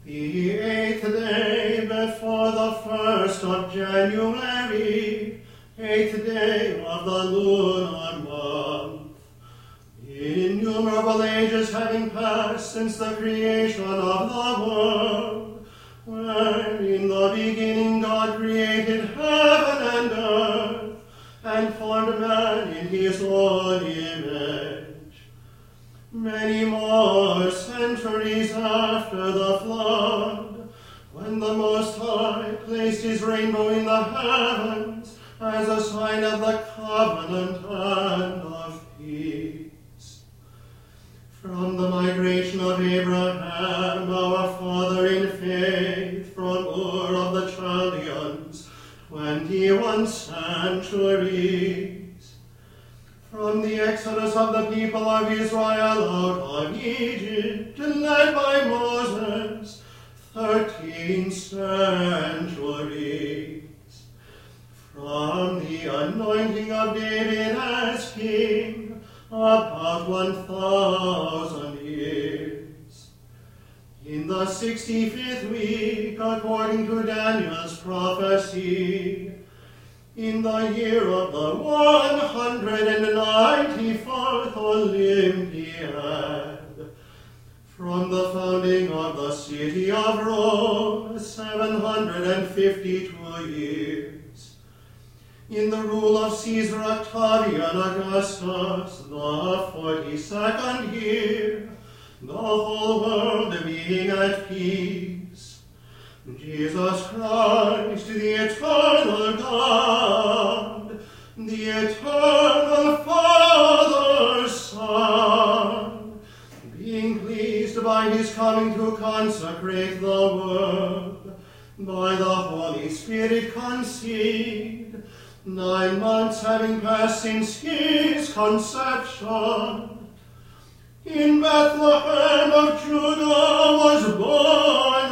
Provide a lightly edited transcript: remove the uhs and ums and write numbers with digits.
The 8th day before the 1st of January, 8th day of the lunar month. Innumerable ages having passed since the creation of the world, where in the beginning God created heaven and earth, and formed man in his own image. Many more centuries after the flood, when the Most High placed his rainbow in the heavens as a sign of the covenant and of peace. From the migration of Abraham, our father in faith, from Ur of the Chaldeans, 21 centuries. From the exodus of the people of Israel out of Egypt, led by Moses, 13 centuries. From the anointing of David as king, about 1,000 years. In the 65th week, according to Daniel's prophecy, in the year of the 194th Olympiad, from the founding of the city of Rome, 752 years. In the rule of Caesar Octavian Augustus, the 42nd year, the whole world being at peace, Jesus Christ, the eternal God, the eternal Father, Son, being pleased by his coming to consecrate the world, by the Holy Spirit conceived, 9 months having passed since his conception, in Bethlehem of Judah was born